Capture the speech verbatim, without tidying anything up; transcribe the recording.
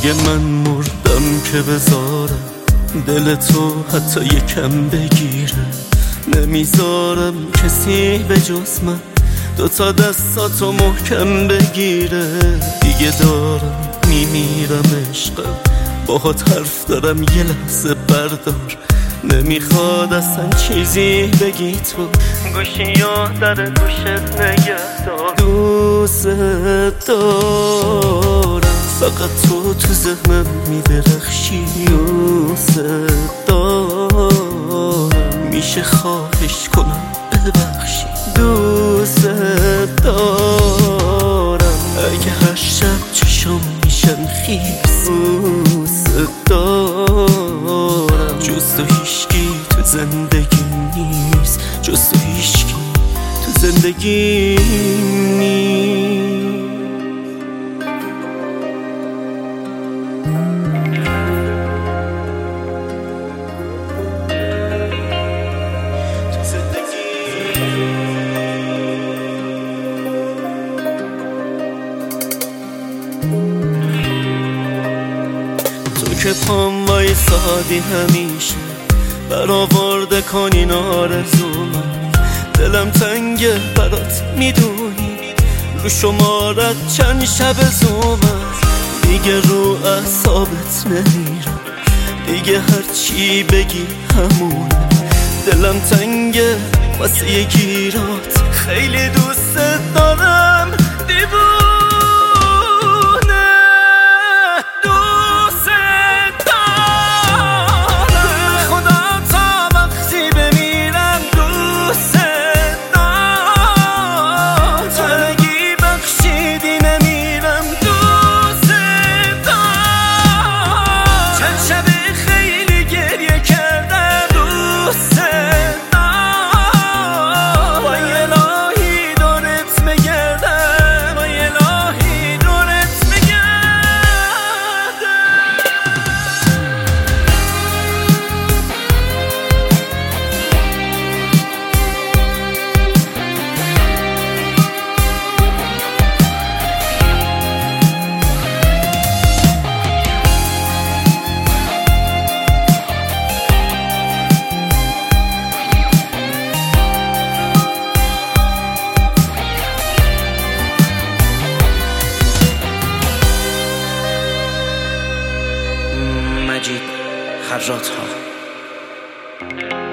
دیگه من مردم که بذارم دل تو حتی یکم بگیره. نمیذارم کسی به جز من دوتا دستاتو محکم بگیره. دیگه دارم میمیرم عشقم، باهات حرف دارم یه لحظه بردار. نمیخواد اصلا چیزی بگی تو، گوشی یا در گوشت نگه دار. دوست دارم فقط تو تو ذهنم میدرخشی. دوست دارم میشه خواهش کنم ببخشی. دوست دارم اگه هر شب چشم میشن خیس. دوست دارم جز تو هیچکی تو زندگی نیست، جز تو هیچکی تو زندگی نیست. تو که پام وایسادی همیشه برآورده کنی آرزومو. دلم تنگه برات میدونی، رو شمارت چند شب زومم. دیگه رو اعصابت نمیرم، دیگه هرچی بگی همونه. دلم تنگه واسه یه گیرات، خیلی دوست دارم دیوونه. دوست دارم خدا تا وقتی بمیرم. دوست دارم تنگی بخشیدی نمیرم. دوست دارم چند شبی خیلی گریه کردم. دوست مجید خراط ها.